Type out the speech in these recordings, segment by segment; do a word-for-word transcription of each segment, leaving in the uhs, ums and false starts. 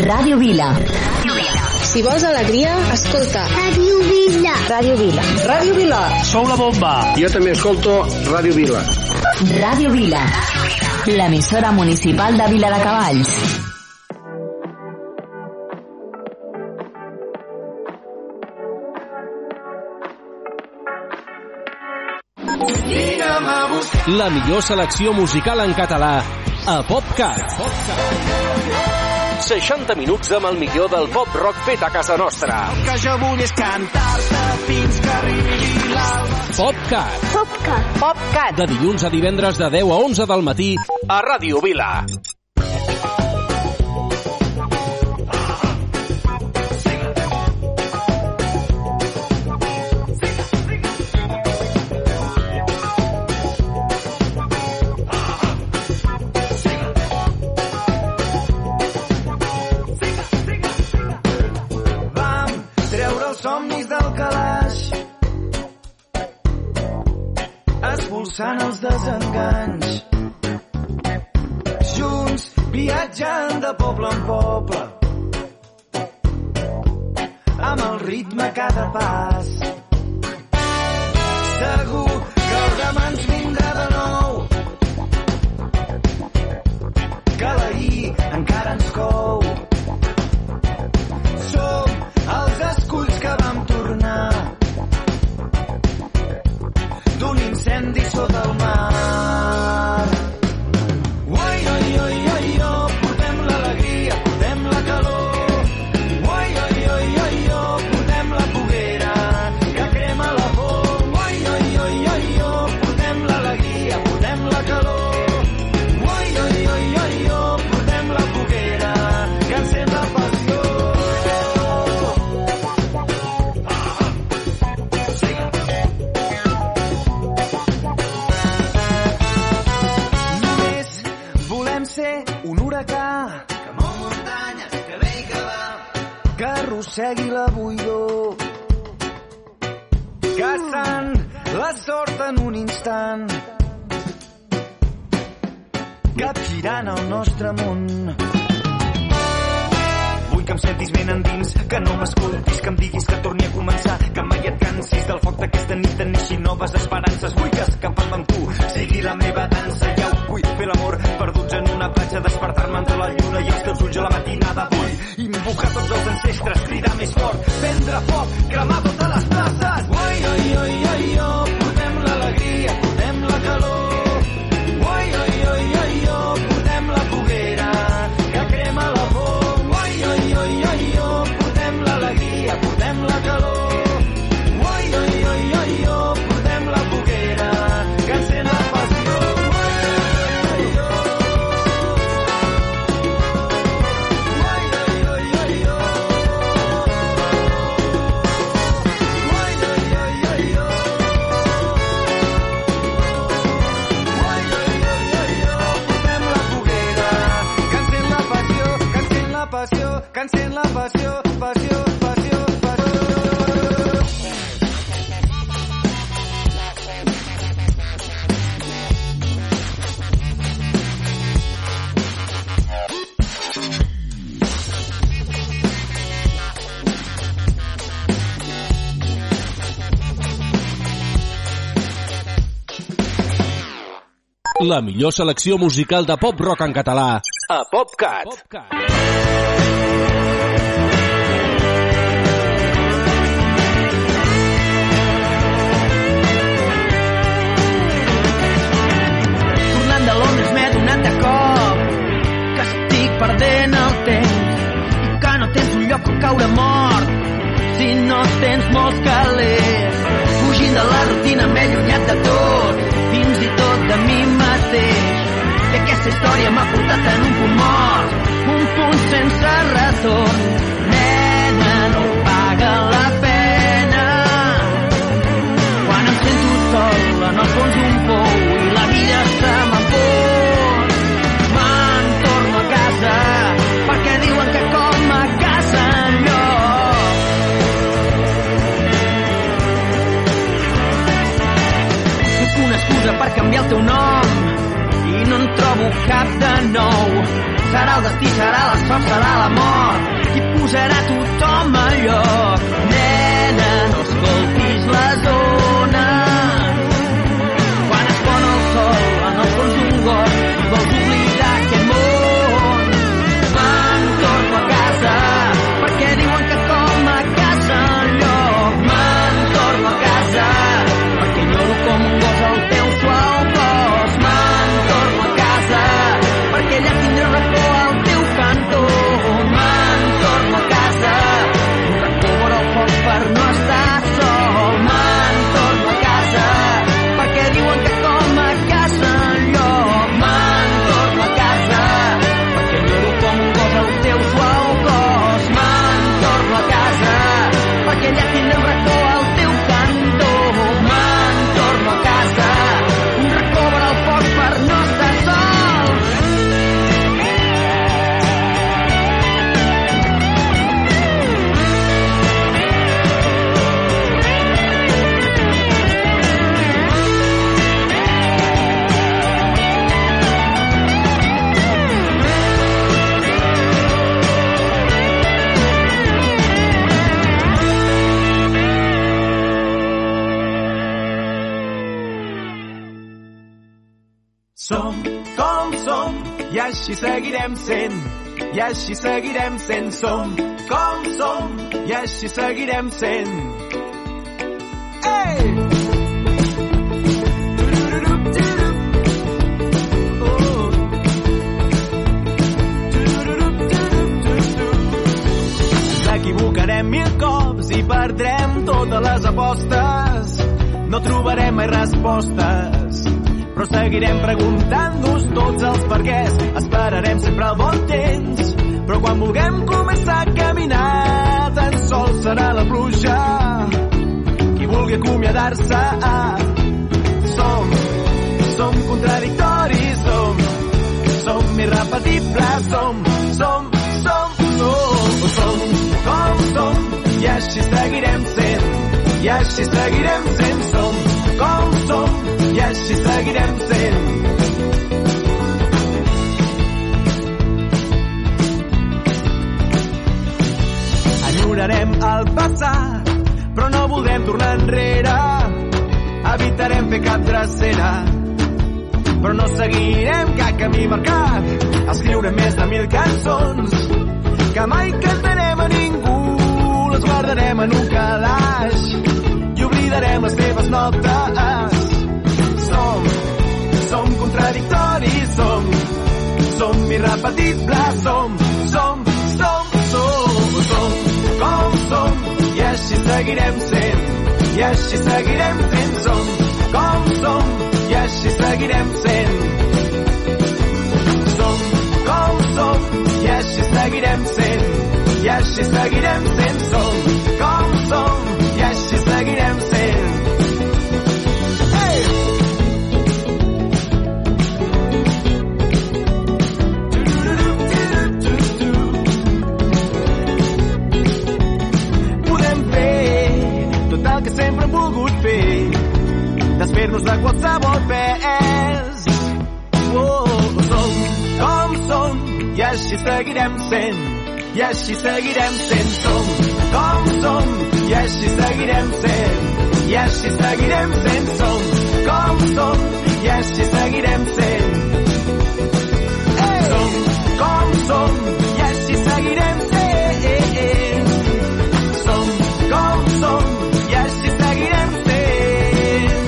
Ràdio Vila. Si vols alegria, escolta Ràdio Vila. Ràdio Vila. Ràdio Vila. Sou la bomba. Jo també escolto Ràdio Vila. Ràdio Vila. L'emissora municipal de Viladecavalls. La millor selecció musical en català a PopCat. seixanta minuts amb el millor del pop rock fet a casa nostra. El que jo vull és cantar-te fins que arribi l'alba. PopCat. PopCat. PopCat. De dilluns a divendres de deu a onze del matí a Ràdio Vila. Somnis del calaix, expulsant els desenganys, junts viatjant de poble en poble, amb el ritme a cada pas. Segur que el demà ens vindrà de nou, que l'ahir encara ens cou. Som els esculls que vam tornar d'un incendi sota el mar. Oi, oi, oi, oi, oh, portem l'alegria, portem la calor. Oi, oi, oi, oi, oh, portem la foguera que crema la por. Oi, oi, oi, oi, oh, portem l'alegria, portem la calor. Oi, oi, oi, oi, oh, portem la foguera que encén la passió. Un huracà que mou muntanyes, que ve i que va, que arrossegui la buidor, caçant la sort en un instant, capgirant el nostre món. Vull que em sentis ben endins, que no m'escoltis, que em diguis que torni a començar, que mai et cansis del foc d'aquesta nit, de neixi noves esperances. Vull que escapant amb tu sigui la meva dansa. Ja ho vull fer l'amor perduts en una platja, despertar-me entre la lluna i els teus ulls a la matinada. Vull invocar tots els ancestres, cridar més fort, prendre foc, cremar totes les places. Oi, oi, oi, oi, oh, portem l'alegria, portem la calor. Oi, oi, oi, oi, oh, portem la foguera que crema la por. Oi, oi, oi, oi, oh, portem l'alegria, portem la calor. Oi, oi, oi, oi, oh, portem la foguera que encén la passió. Que encén la passió, passió, passió, passió. La millor selecció musical de pop rock en català a PopCat. PopCat. De Londres m'he donat de cop que estic perdent el temps i que no tens un lloc on caure mort si no tens molts calés. Fugint de la rutina m'he allunyat de tot, fins i tot de mi mateix, i aquesta història m'ha portat en un punt mort, un punt sense retorn. Nena, no paga la pena quan em sento sol en el fons d'un pou i la vida se m'empor. Me'n torno a casa perquè diuen que com a casa enlloc. Puc una excusa per canviar el teu nom i no en trobo cap de nou. serà el destí, serà la sort, serà la mort, qui posarà tothom a lloc. Nena, no escoltis les ones, quan es pon el sol en el fons d'un got i vols oblidar aquest món. Me'n torno a casa, perquè diuen que com a casa enlloc. Me'n torno a casa, perquè lloro com un gos al teu suau cos. Me'n torno a casa, perquè allà tindré racó al teu cantó. Me'n torno a casa, un racó vora el foc per no estar sol. Me'n torno a casa, perquè diuen que com a casa enlloc. Me'n torno a casa, perquè lloro com un gos al teu suau cos. Me'n torno a casa, perquè allà tindré un racó al teu cantó. Me'n torno a casa, un racó vora el foc per no estar sol. Som com som i així seguirem sent, i així seguirem sent. Som com som i així seguirem sent. Ei! Ens equivocarem mil cops i perdrem totes les apostes. No trobarem mai respostes, però seguirem preguntant-nos tots els perquès. Esperarem sempre el bon temps, però quan vulguem començar a caminar, tan sols serà la pluja qui vulgui acomiadar-se. Som, som contradictoris, som, som irrepetibles, som, som, som, som, som, com som, i així seguirem sent, i així seguirem sent. Som, com som, i així seguirem sent. Enyorarem el passat, però no voldrem tornar enrere. Evitarem fer cap drecera, però no seguirem cap camí marcat. Escriurem més de mil cançons que mai cantarem a ningú. Les guardarem en un calaix i oblidarem les teves notes. Som, som contradictoris, som, som irrepetibles, som, som, som, som, som, com som, i així seguirem sent, i així seguirem sent. Som, com som, i així seguirem sent. Som, com som, i així seguirem sent, i així seguirem sent. Som, com som, i així seguirem sent. Que sempre hem volgut fer, desfer-nos de qualsevol pes. Oh, som com som, i així seguirem sent, i així seguirem sent. Som com som, i així seguirem sent, i així seguirem sent. Som com som, i així seguirem sent. Som com som, i així seguirem sent. Som com som, i així seguirem sent.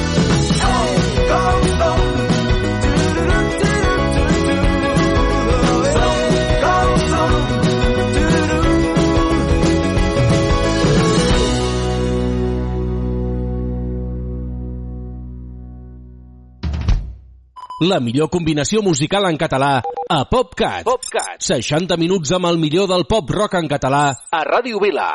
Com som, som com som. La millor combinació musical en català a PopCat. PopCat. seixanta minuts amb el millor del pop rock en català a Ràdio Vila.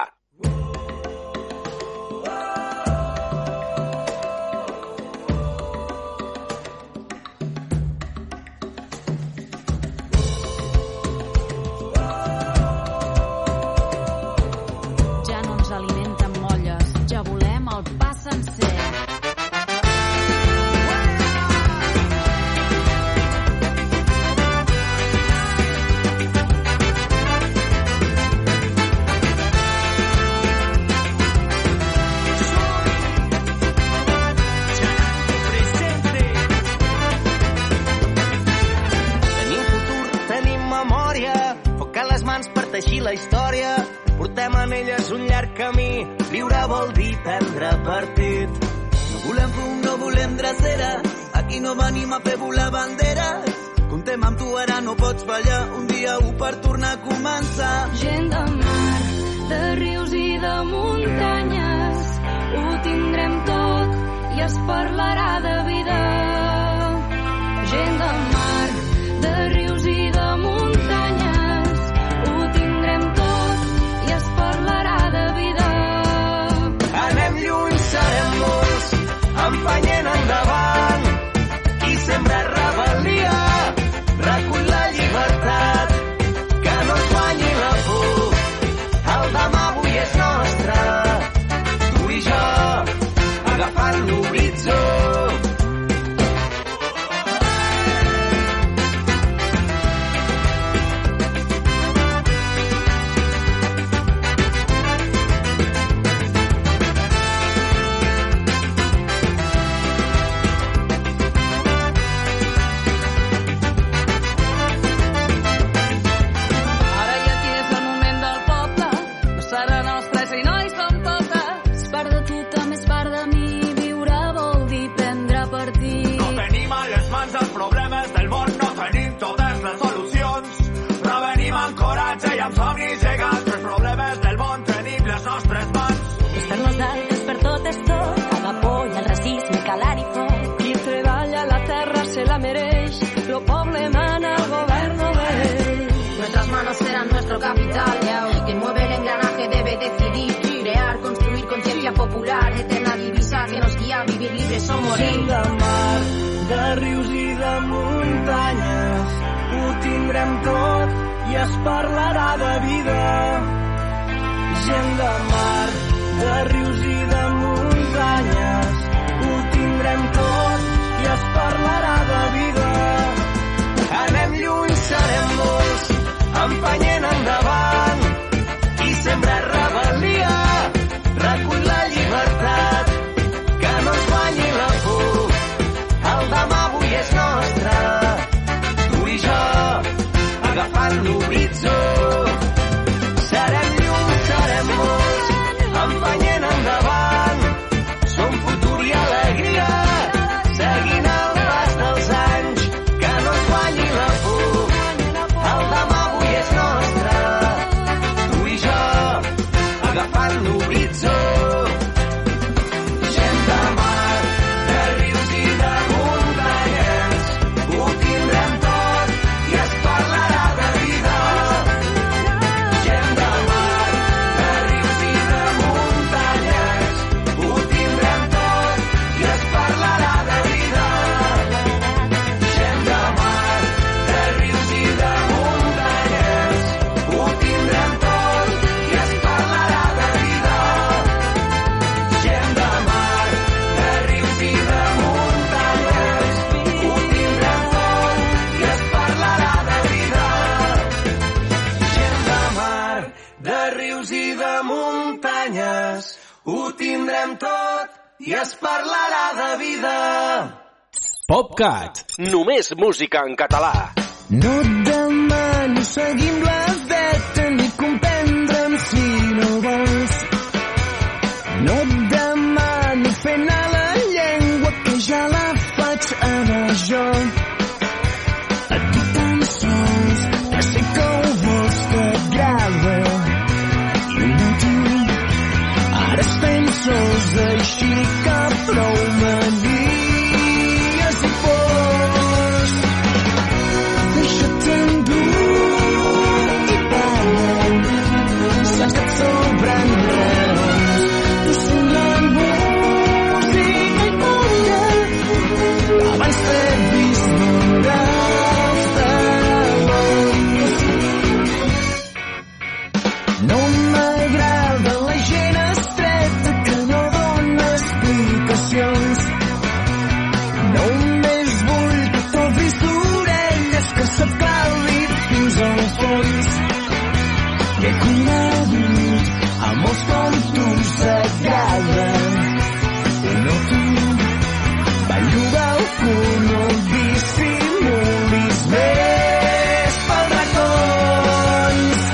les mans per teixir la història. Portem en elles un llarg camí. Viure vol dir prendre partit. No volem fum, no volem drecera. Aquí no venim a fer volar banderes. Contem amb tu, ara no pots fallar. Un dia u per tornar a començar. Gent de mar, de rius i de muntanyes, ho tindrem tot i es parlarà de vida. Gent de mar, de rius i de muntanyes, ho tindrem tot i es parlarà de vida. Anem lluny, serem molts, empenyent endavant. Qui sembra rebel·lia, recull la llibertat, que no es guanyi la por. El demà avui és nostre, tu i jo, agafant l'horitzó. amb somnis gegants, els problemes del món tenim les nostres mans. És per nosaltres, per tot és tot, amb por i el racisme calar i foc. Qui treballa la terra se la mereix, lo poble mana, el gobierno ve. Nuestras manos serán nuestro capital, quien mueve el engranaje debe decidir, crear, construir conciencia popular, eterna divisa que nos guía a vivir libres o morir. Gent de mar, de rius i de muntanyes, ho tindrem tot i es parlarà de vida. Gent de mar, de rius i de muntanyes, ho tindrem tot i es parlarà de vida. Anem lluny, serem molts, empenyent endavant. Qui sembra rebel·lia, recull la llibertat, que no es guanyi la por. El demà avui és nostre, tu i jo, agafant l'horitzó. Serem llum, serem molts, empenyent endavant. Som futur i alegria, seguint el pas dels anys, que no es guanyi la por. El demà avui és nostre, tu i jo, agafant l'horitzó. Gent de mar, de rius i de muntanyes, ho tindrem tot i es parlarà de vida. Gent de mar, de rius i de muntanyes, ho tindrem tot i es parlarà de vida. Gent de mar, de rius i de muntanyes, ho tindrem tot i es parlarà de vida. Gent de mar, de rius i de muntanyes, ho tindrem tot i es parlarà de vida. Gent de mar, de rius i de muntanyes, ho tindrem tot i es parlarà de vida. PopCat, només música en català. No et demano seguir amb la veta ni comprendre'm si no vols. No et demano fer anar la llengua que ja la faig anar jo. Et dic tan sols que sé que ho vols, t'agrada i no tu. Ara estem sols així que prou me dies si fos. Deixa't endur i parla, saps que et sobren raons. Tu sent la música i calla, abans t'he vist moure els talons. No m'agrada la gent estreta que no dona explicacions. Només vull que t'obris d'orelles, que se't cali fins al fons. Que he conegut a molts com tu s'agrada. No tu, belluga el cul, no dissimulis més pels racons.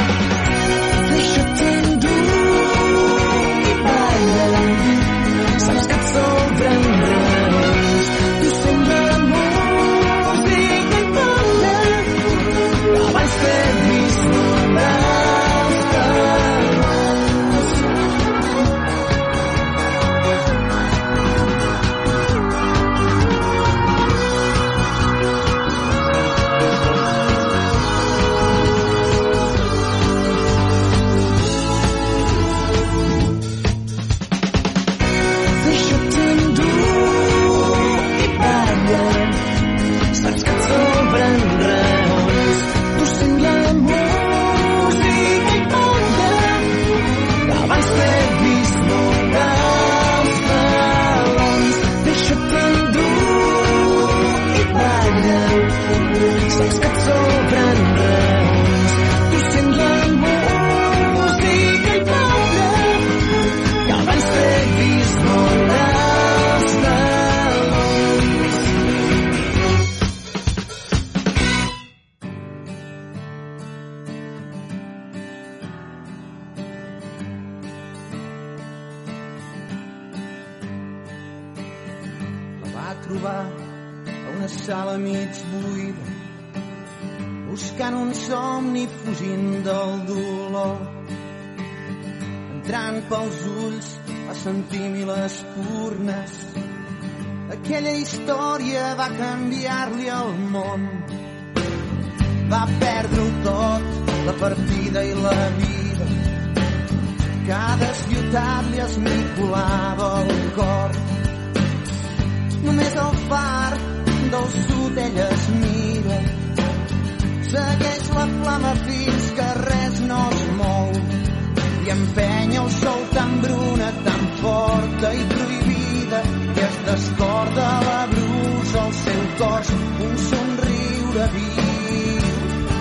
trobar a una sala mig buida, buscant un somni fugint del dolor. Entrant pels ulls va sentir mil espurnes. Aquella història va canviar-li el món. Va perdre-ho tot, la partida i la vida. Cada ciutat li esmicolava el cor. Només el far del sud ella es mira. Segueix la flama fins que res no es mou i empenya el sol tan bruna, tan forta i prohibida, que es descorda la brusa al seu cos, un somriure viu.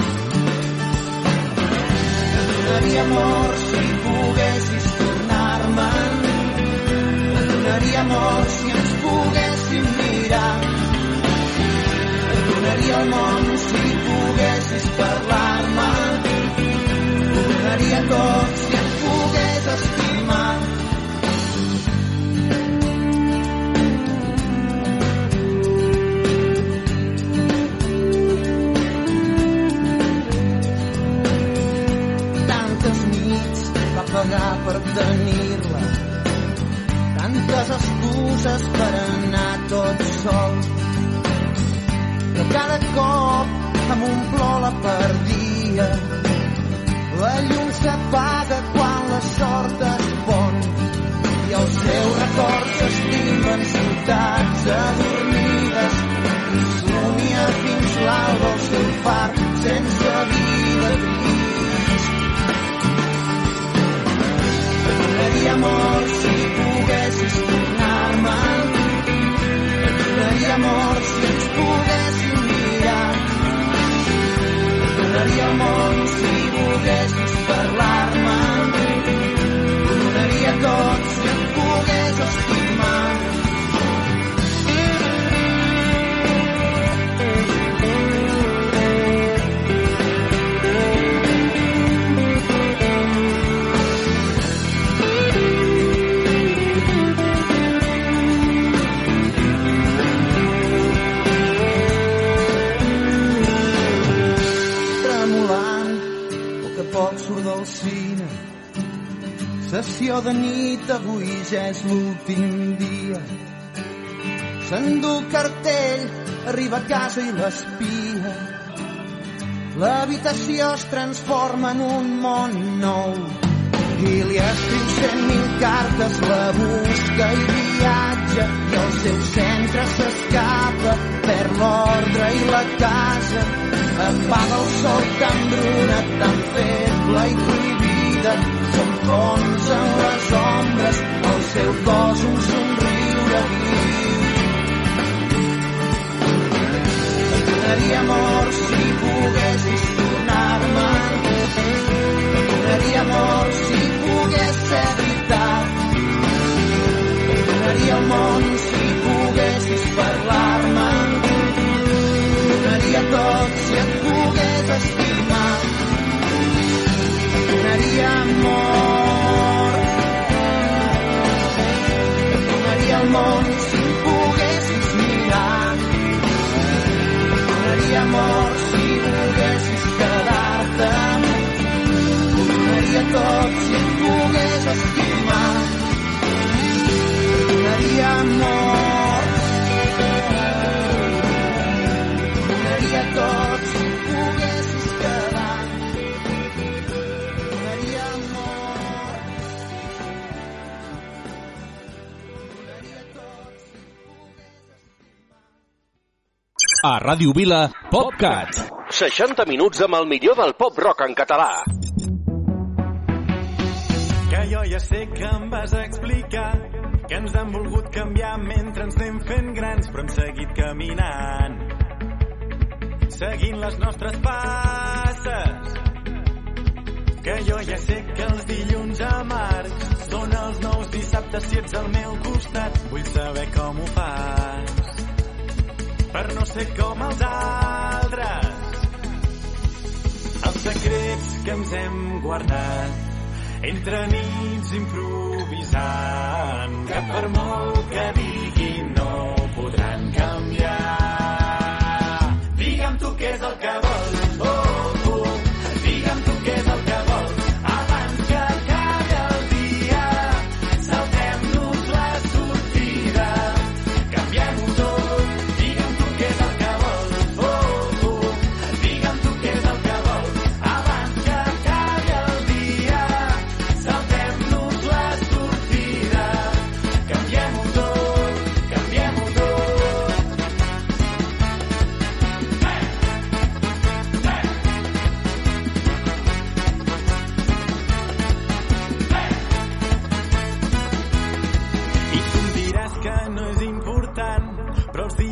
Et donaria amor si poguessis tornar-me'n, et donaria amor si ens poguéssim mirar, et donaria el món si poguessis parlar-me, ho donaria tot si em pogués estimar. Tantes nits va pagar per tenir-la, tantes excuses per anar tot sol, que cada cop amb un plor la perdia. La llum s'apaga quan la sort es pon i els seus records s'estimen ciutats adormides i somia fins l'alba el seu far sense vida trist. Et donaria amor si poguessis tornar-me'n, et donaria amor si ens poguéssim mirar, et donaria el món si poguessis parlar-me, ho donaria tot si em pogués estimar. Poc surt del cine, sessió de nit, avui ja és l'últim dia. S'endú el cartell, arriba a casa i l'espia. L'habitació es transforma en un món nou i li escriu cent mil cartes, la busca i viatja i el seu centre s'escapa, perd l'ordre i la casa. Apaga el sol tan bruna, tan feble i prohibida, s'enfonsen les ombres, al seu cos un somriure viu. Et donaria amor si poguessis tornar-me'n, et donaria amor si pogués ser veritat, et donaria el món si poguessis parlar-me'n, donaria tot si et pogués estimar, donaria amor, et donaria el món si em poguessis mirar, donaria amor si volguessis quedar-te, donaria tot si et pogués estimar, donaria amor, donaria tot si em poguessis quedar, donaria amor, donaria tot si em pogués estimar. A Ràdio Vila, PopCat. seixanta minuts amb el millor del pop rock en català. Que jo ja sé que em vas explicar que ens han volgut canviar mentre ens anem fent grans, però hem seguit caminant, seguint les nostres passes. Que jo ja sé que els dilluns amargs són els nous dissabtes si ets al meu costat. Vull saber com ho fas per no ser com els altres. Els secrets que ens hem guardat entre nits improvisant, que per molt que diguin no podran canviar.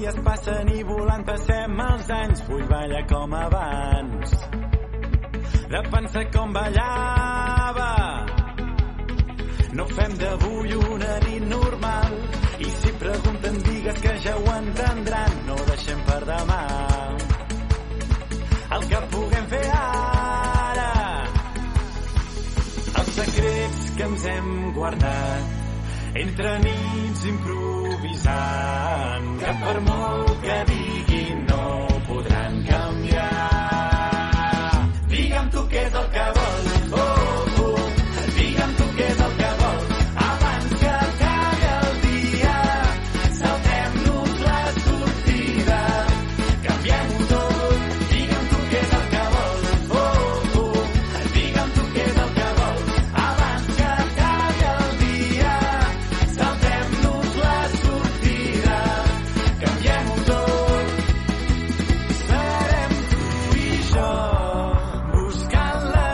dies passen i volant passem els anys. Vull ballar com abans de pensar com ballava. No fem d'avui una nit normal i si pregunten digues que ja ho entendran. No deixem per demà el que puguem fer ara. Els secrets que ens hem guardat entre nits improvisant, que per molt que diguin no podran canviar. Digue'm tu què és el que vols, oh, oh. Digue'm tu què és el que vols, abans que acabi el dia. Saltem-nos la sortida, canviem-ho tot. Digue'm tu què és el que vols, oh, oh. Digue'm tu què és el que vols, abans que acabi el dia. Saltem-nos la sortida, canviem-ho tot. Serem tu i jo buscant la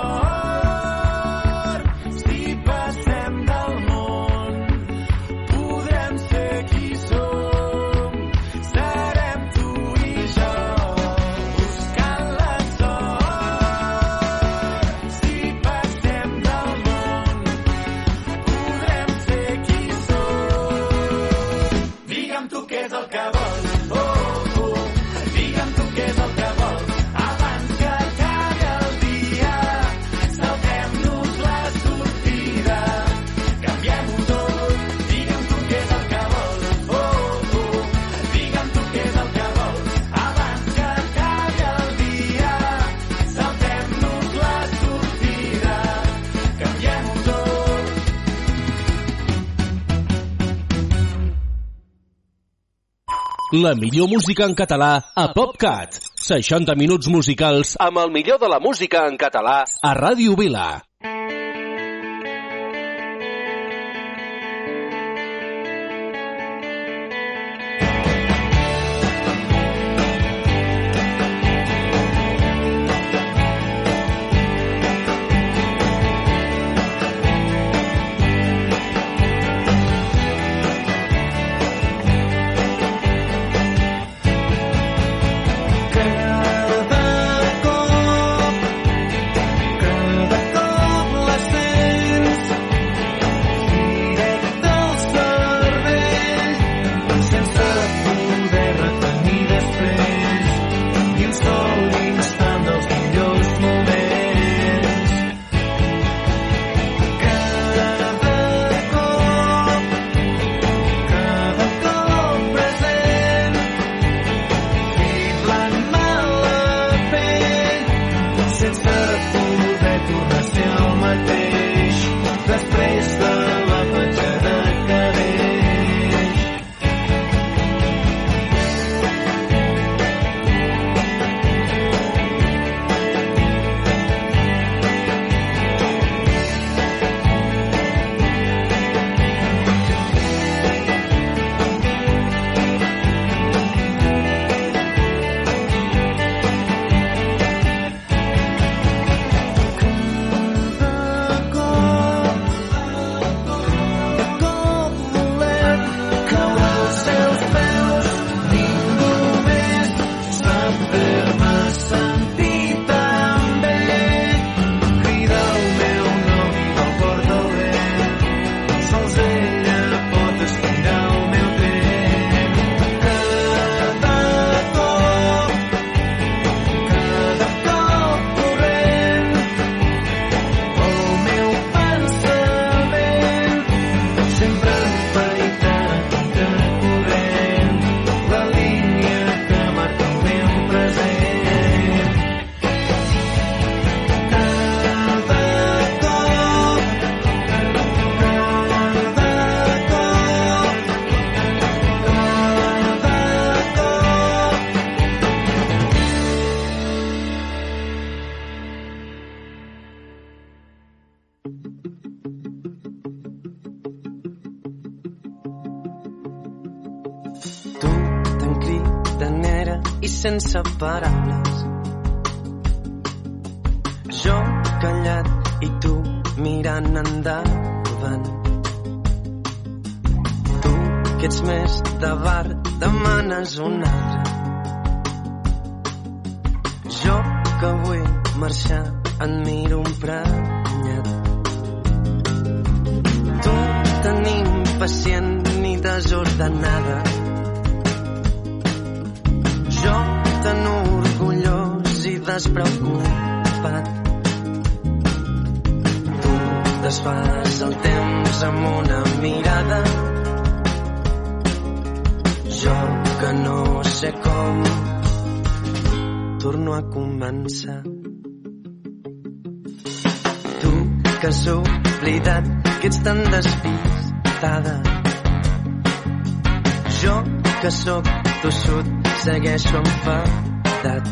sort. Si passem del món podrem ser qui som. Serem tu i jo buscant la sort. Si passem del món podrem ser qui som. Digue'm tu què és el que vols, oh, oh. Digue'm tu què és el que vols, abans que acabi el dia. Saltem-nos la sortida, canviem-ho tot. Digue'm tu què és el que vols, oh, oh. Digue'm tu què és el que vols, abans que acabi el dia. Saltem-nos la sortida, canviem-ho tot. La millor música en català a PopCat. seixanta minuts musicals amb el millor de la música en català a Ràdio Vila. Cada cop, cada cop la sents directe al cervell, sense poder retenir després, i un sol instant dels millors moments. Cada cop, cada cop present, fiblant mal la pell, sense poder tornar a ser el mateix, després de la petjada que deix. Cada cop, cada cop volem caure als seus peus. Ningú més sap fer-me sentir tan bé. Crida el meu nom i me'l porta el vent. Sols ella pot estirar el meu tren. Cada cop, cada cop corrent, el meu pensament sempre empaitat contracorrent, la línia que marca el meu present. Cada cop, cada cop, tu tan cridanera i sense paraules, jo callat i tu mirant endavant. Tu que ets més de bar, demanes un altre. Jo que vull marxar en miro un prenyat. Tu tan impacient ni desordenada. Jo tan orgullós i despreocupat. Tu desfas el temps amb una mirada. Jo que no sé com torno a començar. Tu que has oblidat que ets tan despistada. Jo que sóc tossut, segueixo enfadat.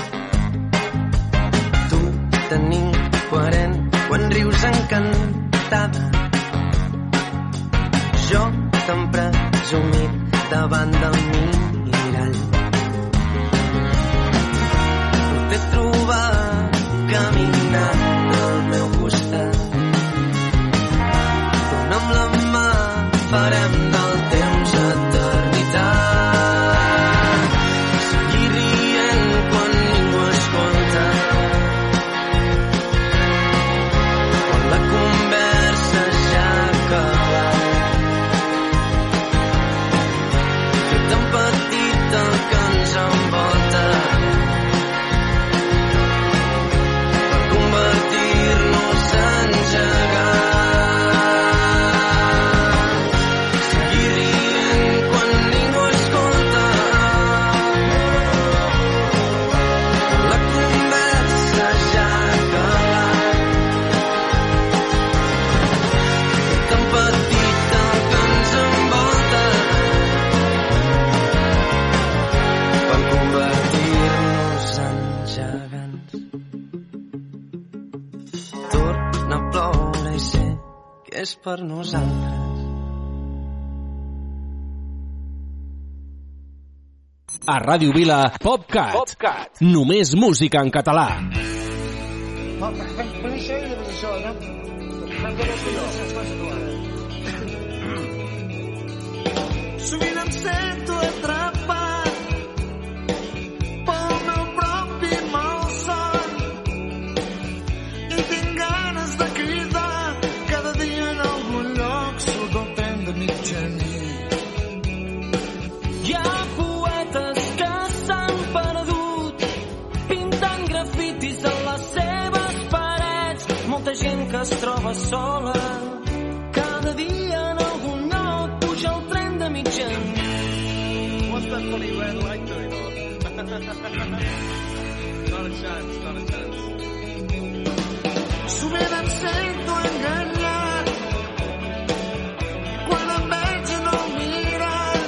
Tu tan incoherent quan rius encantada. Jo tan presumit davant del mirall. T'he trobat caminant al meu costat. Dóna'm la mà, farem del temps eternitat. Seguir rient quan ningú escolta. Quan la conversa ja ha acabat. Fer tan petit el que ens envolta. Per convertir-nos en gegants. Seguir rient quan ningú escolta. La conversa ja ha acabat. Tan petita que ens envolta. Per convertir-nos en gegants. Torna a ploure i sé que és per nosaltres. A Ràdio Vila, PopCat. PopCat. Només música en català. Sovint em sento atrapat pel meu propi malson i tinc ganes de cridar cada dia en algun lloc surt el tren de mitjanit. Hi ha poetes que s'han perdut pintant grafitis a les seves parets. Molta gent que es troba sola. Cada dia en algun lloc puja el tren de mitjanit. What's that funny red light doing on? Not a chance, not a chance. Sovint em sento enganyat quan em veig en el mirall.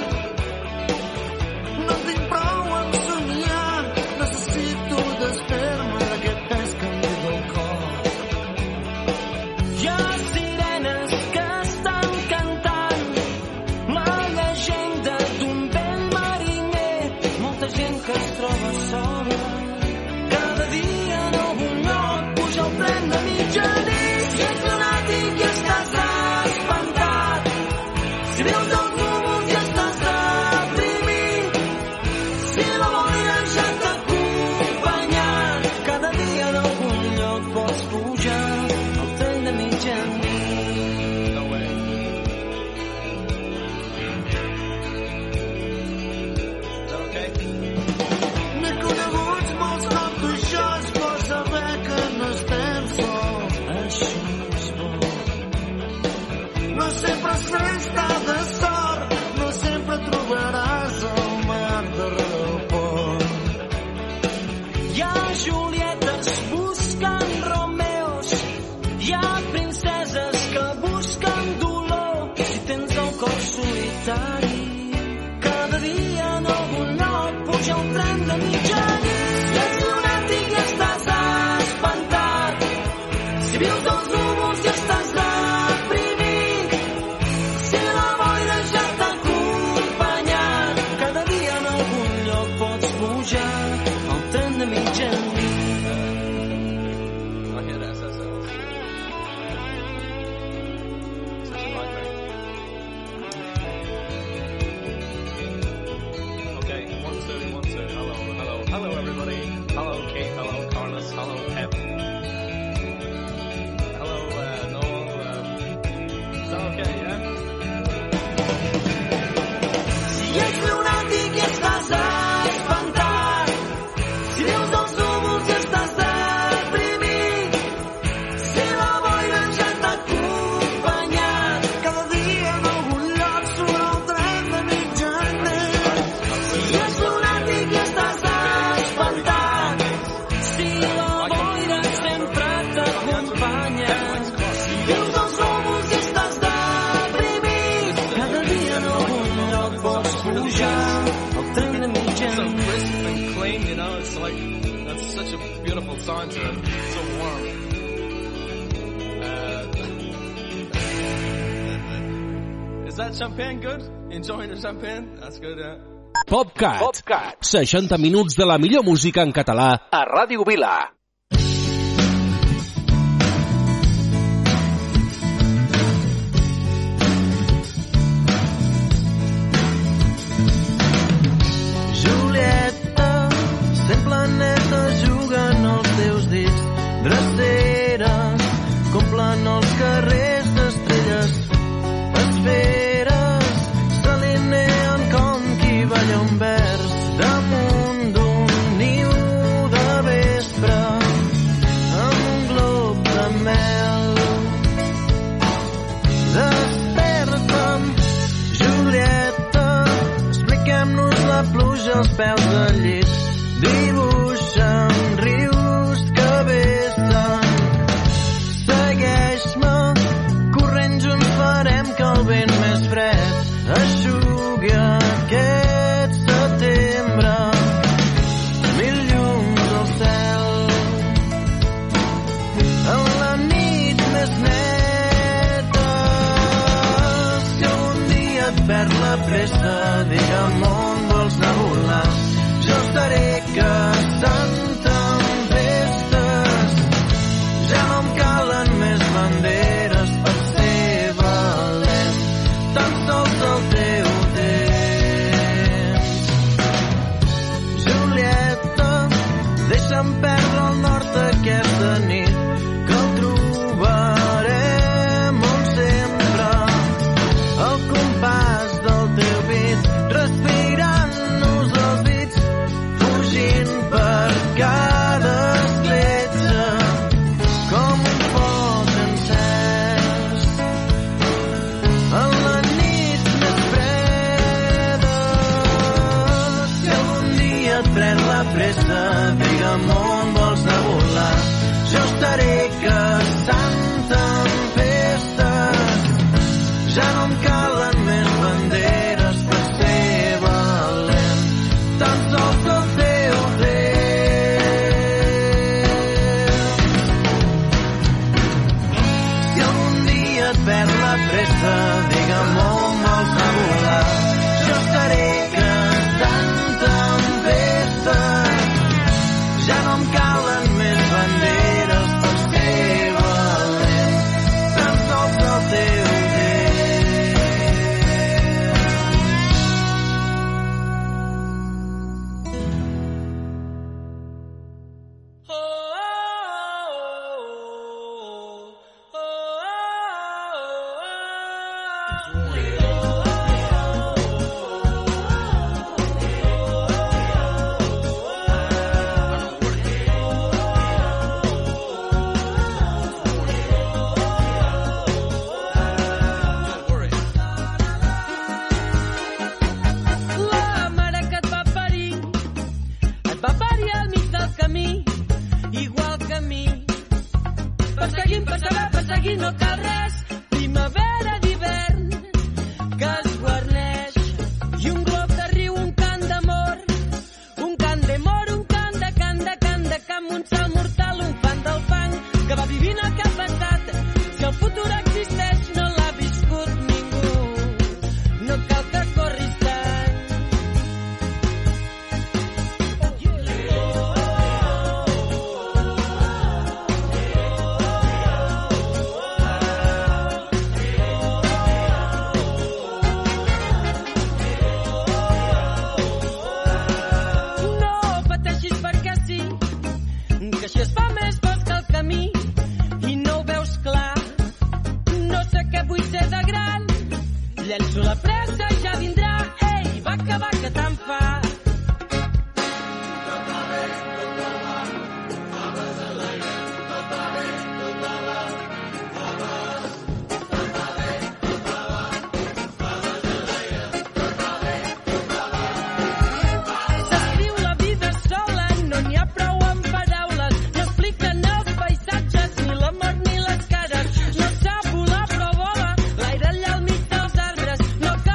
No tinc prou en somiar, necessito desfer-me d'aquest pes que em diu el cor. Hi ha sirenes que estan cantant la llegenda d'un vell mariner. Molta gent que es troba sola. Cada dia en algun lloc puja el tren de mitjanit. Si ets lunàtic i estàs espantat, si veus els núvols i estàs deprimit, si la boira ja t'ha acompanyat, cada dia en algun lloc pots pujar el tren de mitjanit. No way. Is that okay? N'he coneguts molts com tu, això és bo saber que no estem sols. Això és bo. No sempre seràs estar de sort, no sempre trobaràs el mar darrere del pont. Hi ha Julietes buscant Romeos, hi ha princeses que busquen dolor. Si tens el cor solitari, cada dia en algun lloc puja un tren de mitjanit. Si ets lunàtic i estàs espantat, si vius els núvols i estàs deprimit, si la boira ja t'ha acompanyat, cada dia en algun lloc pots pujar al tren de mitjanit. I hear that, that's us. Such a light, mate. Is that champagne good? Enjoying the champagne? That's good, yeah. PopCat. PopCat. seixanta minuts de la millor música en català a Ràdio Vila. Julieta, cent planetes juguen els teus dits, dreceres, complen els carrers d'estrelles, esferes, s'alineen com qui balla un vers damunt d'un niu de vespre, amb un glob de mel. Desperta'm, Julieta, expliquem-nos la pluja als peus del llit, dibuixa'm rius que vessen. Segueix-me, corrent junts farem que el vent més fred eixugui aquest setembre. Mil llums al cel, en la nit més neta. Si algun dia et perd la pressa, digue'm on vols anar a volar. Jo estaré casant amb festes. Ja no em calen més banderes per ser valent, tan sols el teu temps. Julieta, deixa'm perdre el nord aquesta nit, que el trobarem on sempre, al compàs del teu beat, respirant-nos els dits, fugint per cada escletxa, com un foc encès. En la nit més freda, si algun dia et pren la pressa, digue'm on vols anar a volar. Jo estaré caçant amb festes. Ja no em calen més banderes per ser valent, tan sols el teu temps. Si algun dia et perd la pressa, digue'm on vols anar a volar. Jo estaré cantant amb festes. Ja no em calen més banderes per ser valent, tan sols el teu temps. La mare que et va parir, et va parir al mig del camí, igual que a mi. Perseguint, perseverar, perseguint, no cal res. Primavera d'hivern que es guarneix. I un glob de riu, un cant d'amor, un cant d'amor, un cant de cant de cant de camp, un salt mortal, un fan del fang que va vivint el que ha passat. Si el futur existeix, no l'ha viscut ningú. No cal que corris tant. No pateixis perquè sí, que així es fa més fosc el camí i no ho veus clar. No sé què vull ser de gran, llenço la pressa i ja vindrà. Ei, va que va que tant fa. S'escriu la vida sola, no n'hi ha prou amb paraules. No expliquen els paisatges, ni l'amor ni les cares. No sap volar però vola, l'aire allà al mig dels arbres. No cal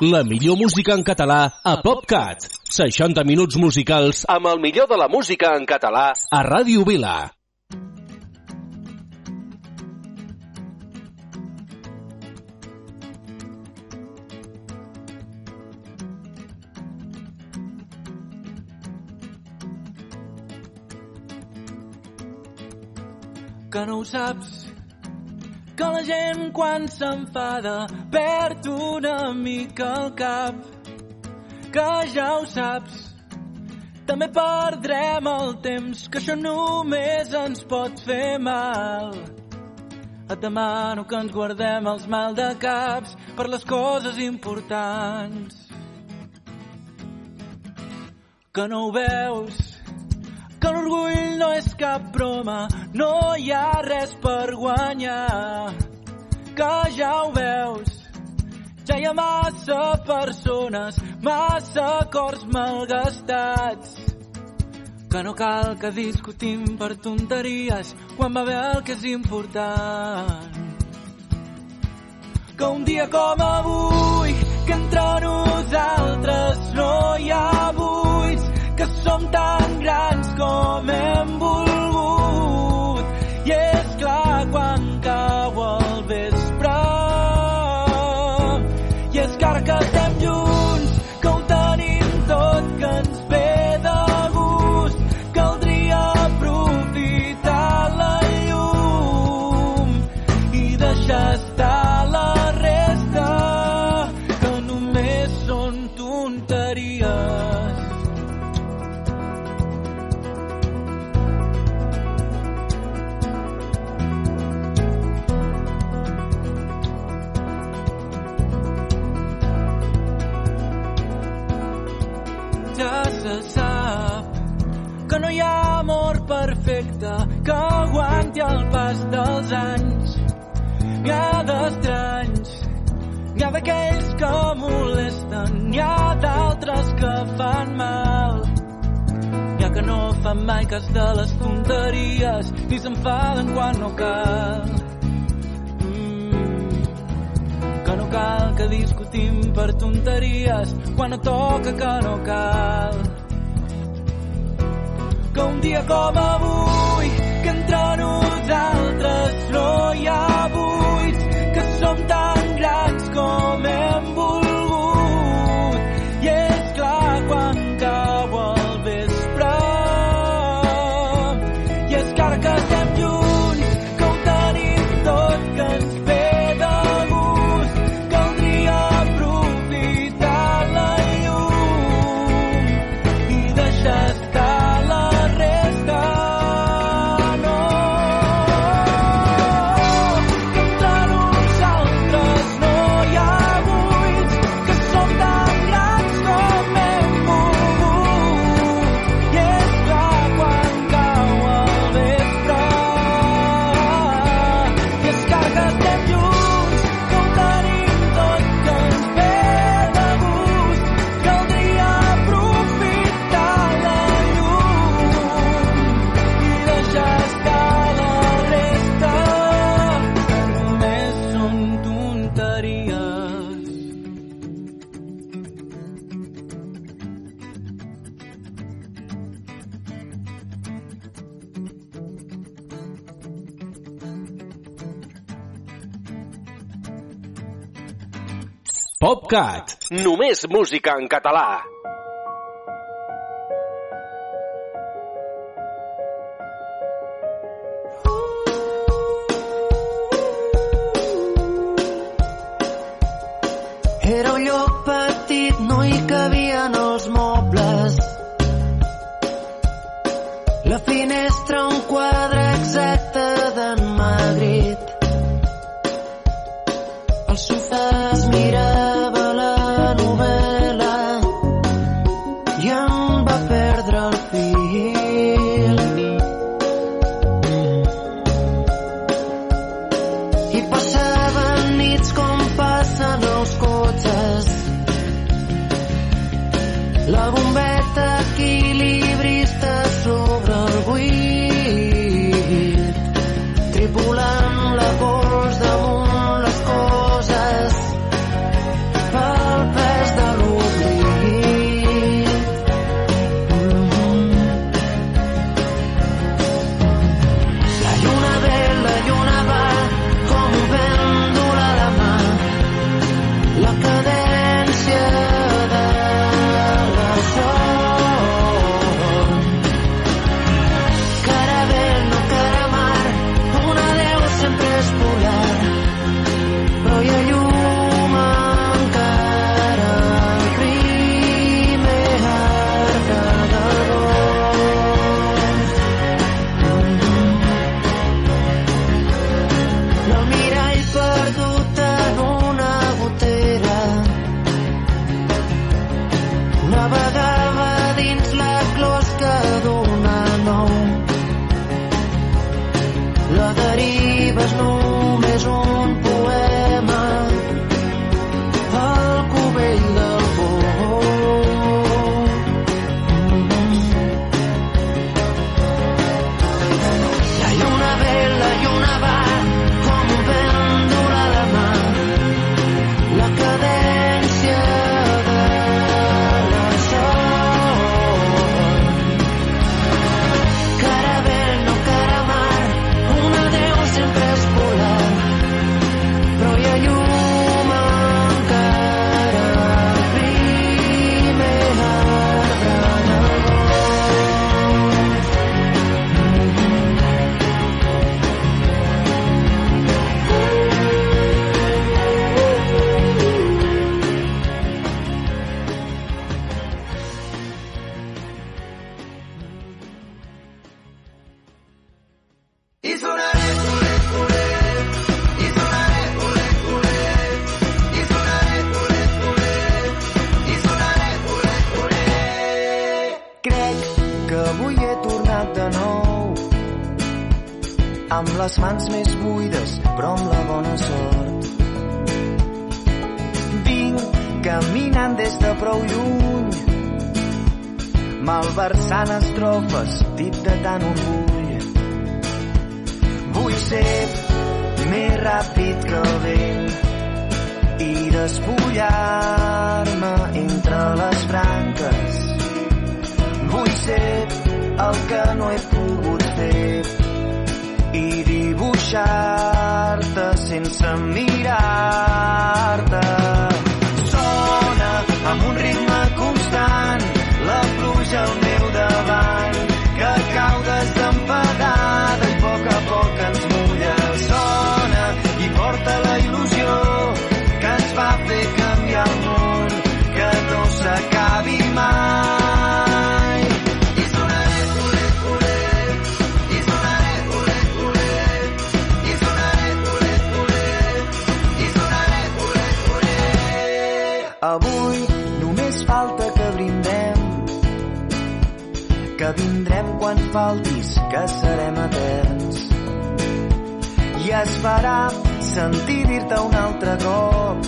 La millor música en català a PopCat. seixanta minuts musicals amb el millor de la música en català a Ràdio Vila. Que no ho saps, que la gent quan s'enfada perd una mica el cap, que ja ho saps, també perdrem el temps, que això només ens pot fer mal. Et demano que ens guardem els maldecaps per les coses importants. Que no ho veus, que l'orgull no és cap broma, no hi ha res per guanyar. Que ja ho veus, ja hi ha massa persones, massa cors malgastats. Que no cal que discutim per tonteries quan va bé el que és important. Que un dia com avui, que entre nosaltres no hi ha buits, que som tan grans com hem volgut. I és clar quan cau el vespre, i és que ara que estem junts, que ho tenim tot, que ens ve de gust, caldria aprofitar la llum i deixar estar la resta, que només són tonteries. Ja se sap que no hi ha amor perfecte que aguanti el pas dels anys. N'hi ha d'estranys, n'hi ha d'aquells que molesten, n'hi ha d'altres que fan mal. N'hi ha que no fan mai cas de les tonteries ni s'enfaden quan no cal. Que no cal que discutim per tonteries quan no toca, que no cal. Que un dia com avui, que entre nosaltres no hi ha buits, que som tan grans com hem volgut. I és clar quan cau el vespre, i és que ara que estem junts, que ho tenim tot, que ens ve de gust, caldria aprofitar la llum i deixar estar la resta. No, que entre nosaltres no hi ha buits, que som tan grans com hem volgut. I és clar quan cau el vespre, i és que ara que estem junts, que ho tenim tot, que ens ve de gust, caldria aprofitar la llum i deixar estar la resta, que només són tonteries. PopCat. Només música en català. Era un lloc petit, no hi cabien els mobles. La finestra un quadre exacte d'enmagrit. Al sofà es mirava la novel·la i em va perdre el fil. I passaven nits com passen els cotxes. La bombeta equilibrista sobre el buit. que derives només un poema al cubell del por. La lluna ve, la lluna va, com un pèndol a la mà, la cadència de la sol. Cara vell, no cara mar, un adeu sempre és polar, però hi ha llum encara al primer arbre en el I sonaré, olé, olé, i sonaré, olé, olé, i sonaré, olé, olé, i sonaré, olé, olé. Crec que avui he tornat de nou, amb les mans més buides, però amb la bona sort. Vinc caminant des de prou lluny, malversant estrofes, dit de tant orgull. Vull ser més ràpid que el vent i despullar-me entre les branques. Vull ser el que no he pogut fer i dibuixar-te sense mirar-te. Sona amb un ritme constant la pluja al meu davant, que cau desempadada i a poc a poc ens mulla. Sona i porta la il·lusió que ens va fer canviar el món, que no s'acabi mai. I sonaré, olé, olé, i sonaré, olé, olé, i sonaré, olé, olé, i sonaré, olé, olé. Avui només falta que brindem, que vindrem quan faltis, que serem eterns. I esperar sentir dir-te un altre cop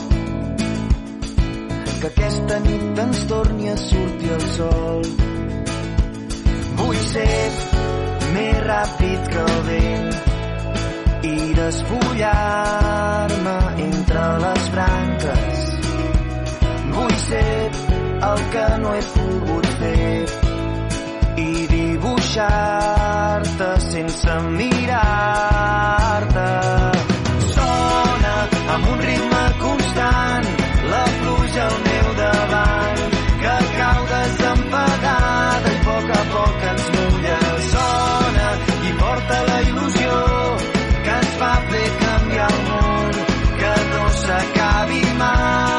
que aquesta nit ens torni a sortir el sol. Vull ser més ràpid que el vent i despullar-me entre les branques. Vull ser el que no he pogut fer i dibuixar-te sense mirar-te. Sona amb un ritme constant la pluja al meu davant, que cau desempadada i a poc a poc ens mulla. Sona i porta la il·lusió que ens va fer canviar el món, que no s'acabi mai.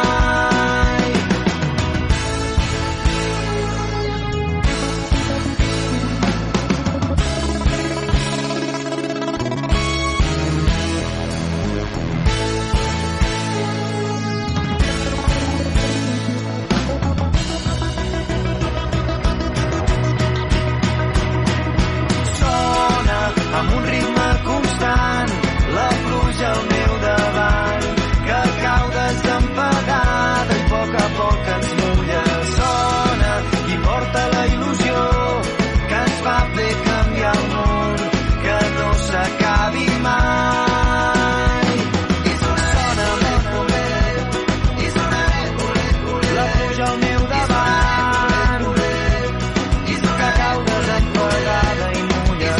Amb un ritme constant la pluja al meu davant, que cau desempadada i a poc a poc ens mulla. Sona i porta la il·lusió que ens va fer canviar el món, que no s'acabi mai. I sona més olé, i sonaré, olé, olé, la pluja al meu davant, i que cau desempadada i mulla.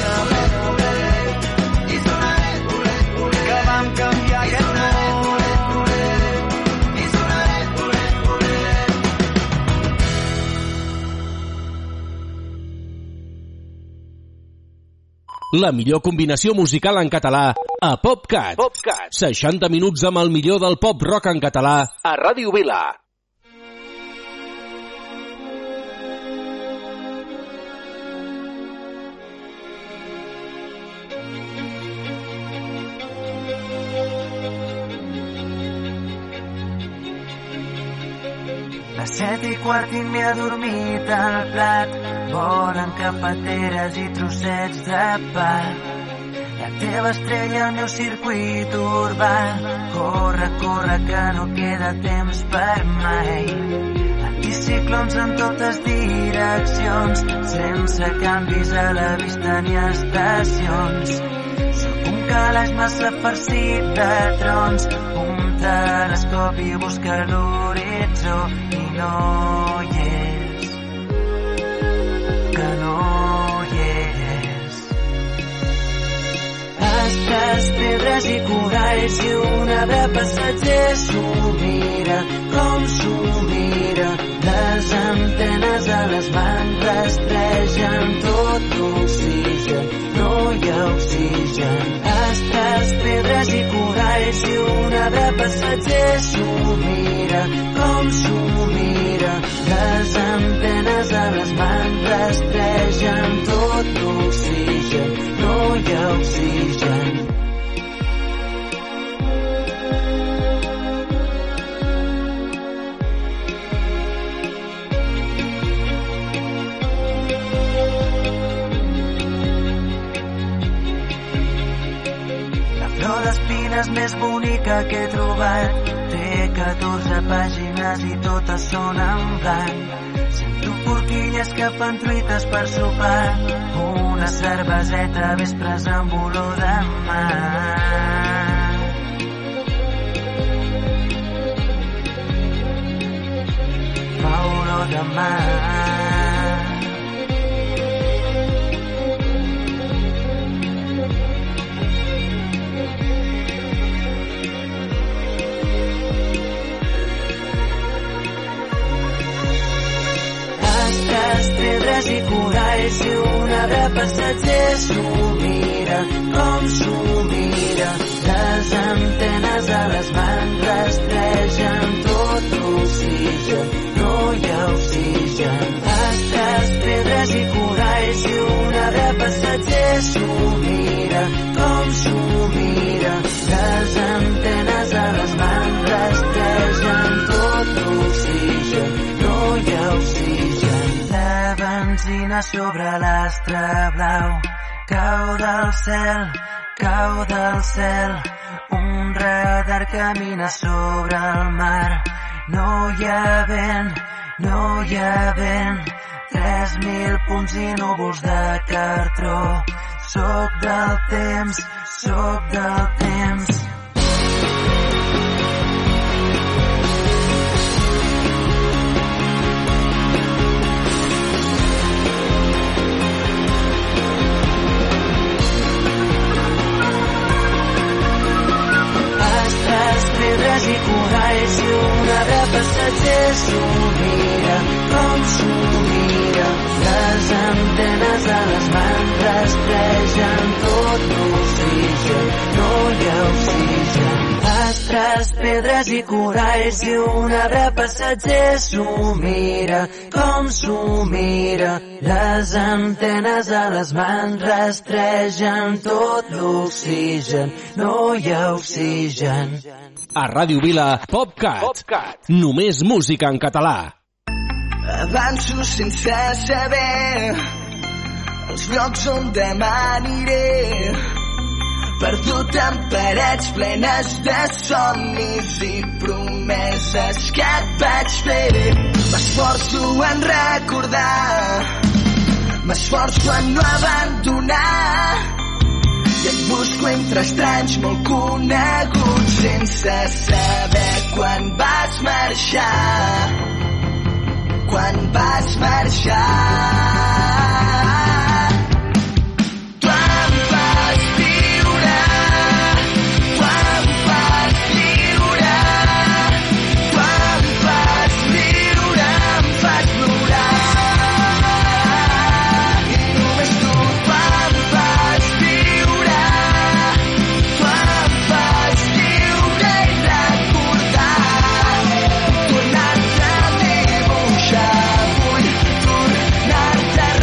La millor combinació musical en català a PopCat. PopCat. seixanta minuts amb el millor del pop rock en català a Ràdio Vila. Les set i quart i m'he adormit al plat, volen cafeteres i trossets de pa. La teva estrella, el meu circuit urbà. Corre, corre, que no queda temps per mai. Anticiclons en totes direccions, sense canvis a la vista ni estacions. Sóc un calaix massa farcit de trons, un telescopi busca l'horitzó i no hi és, que no hi és. Astres, pedres i coralls i un arbre passatger s'ho mira, com s'ho mira. Les antenes a les mans rastregen tot l'oxigen, no hi ha oxigen. Astres, pedres i coralls i un arbre passatger s'ho mira, com s'ho mira. Les antenes a les mans rastregen tot l'oxigen, no hi ha oxigen. És més bonica que he trobat. Té catorze pàgines i totes són en blanc. Sento forquilles que fan truites per sopar. Una cerveseta, vespres amb olor de mar. Fa olor de mar. Pedres i coralls i un arbre passatger s'ho mira, com s'ho mira. Les antenes a les mans rastregen tot l'oxigen, no hi ha oxigen. Astres, pedres i coralls i un arbre passatger s'ho mira, com s'ho mira. Les antenes a les mans rastregen tot l'oxigen, no hi ha oxigen. La benzina sobre l'astre blau cau del cel, cau del cel. Un radar camina sobre el mar. No hi ha vent, no hi ha vent. Tres mil punts i núvols de cartró. Soc del temps, soc del temps. Pedres i coralls i un arbre passatger s'ho mira, com s'ho mira. Les antenes a les mans rastregen tot l'oxigen, no hi ha oxigen. Astres, pedres i coralls i un arbre passatger s'ho mira, com s'ho mira. Les antenes a les mans rastregen tot l'oxigen, no hi ha oxigen. A Ràdio Vila, PopCat. PopCat. Només música en català. Avanço sense saber els llocs on demà aniré, perdut en parets plenes de somnis i promeses que et vaig fer. M'esforço en recordar, m'esforço en no abandonar, i et busco entre estranys molt coneguts sense saber quan vas marxar, quan vas marxar. Tu em fas viure, tu em fas lliure, tu em fas viure, em fas plorar. I només tu, tu em fas viure, tu em fas lliure i recordar, tornar-te a dibuixar, vull tornar-te a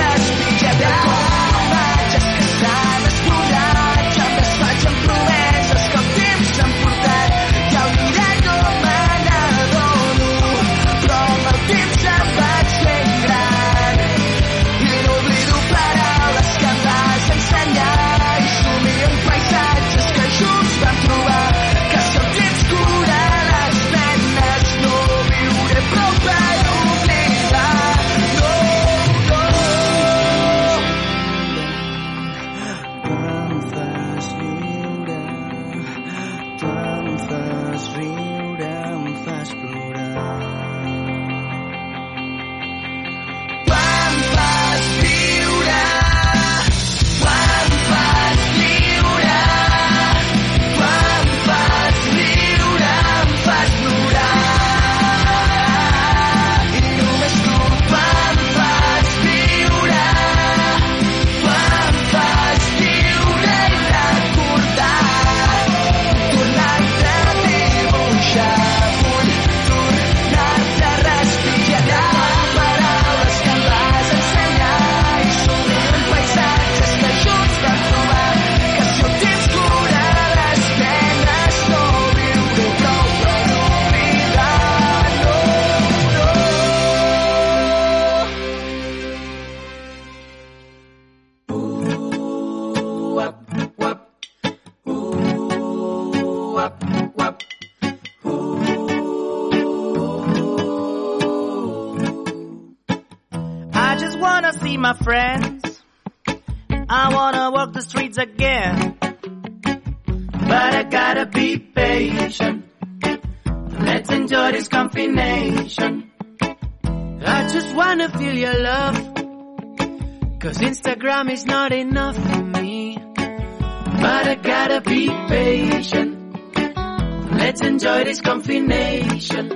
I just wanna see my friends. I wanna walk the streets again. But I gotta be patient. Let's enjoy this combination. I just wanna feel your love. Cause Instagram is not enough for me. But I gotta be patient. Let's enjoy this combination.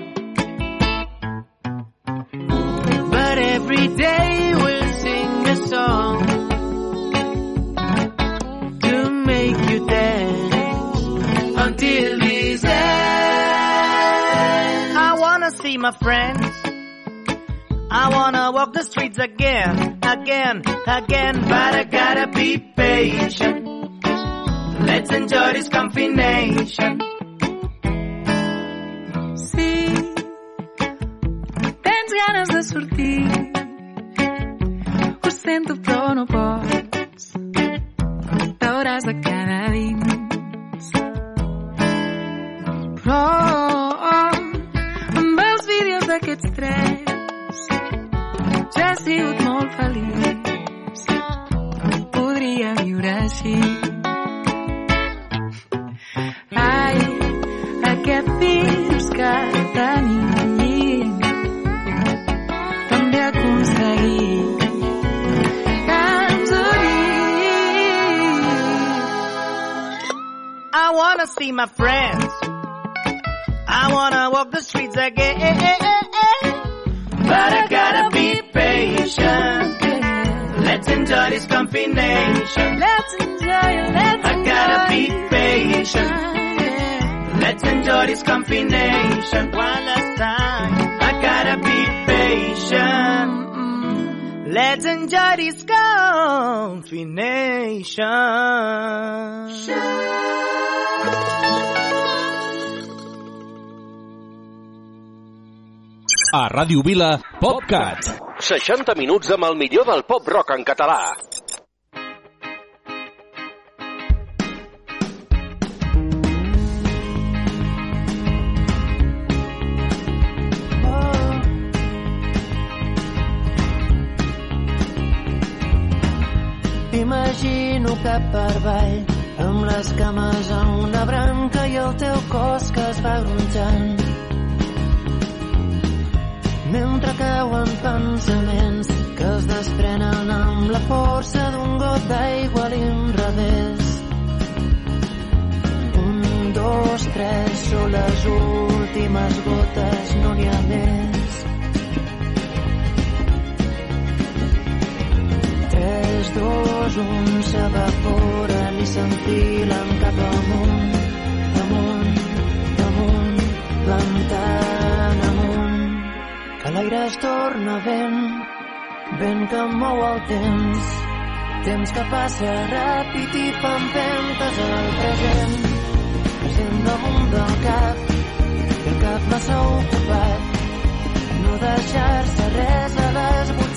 But every day we'll sing a song to make you dance until this end. I wanna see my friends. I wanna walk the streets again, again, again. But I gotta be patient. Let's enjoy this combination. Sí, tens ganes de sortir. Ho sento, però no pots. T'hauràs de quedar dins. Però amb els vídeos d'aquests tres ja he sigut molt feliç. Podria viure així. Ai, aquest virus que tenim també ha aconseguit que ens unim. I wanna see my friends. I wanna walk the streets again. But I gotta be patient. Let's enjoy this combination. Let's enjoy it, let's I gotta be patient. Let's enjoy this combination. One last time. I gotta be patient. Let's enjoy this combination. A Ràdio Vila, PopCat. seixanta minuts amb el millor del pop rock en català. Imagino cap per avall, amb les cames a una branca i el teu cos que es va gronxant. Mentre cauen pensaments que es desprenen amb la força d'un got d'aigua a l'inrevés. Un, dos, tres, són les últimes gotes, no n'hi ha més. Tres, dos, un, s'evaporen i s'enfilen cap amunt, amunt, amunt, plantant amunt. Que l'aire es torna vent, vent que mou el temps, temps que passa ràpid i fa empentes al present. Present damunt del cap, i el cap massa ocupat, no deixar-se res a les butxaques.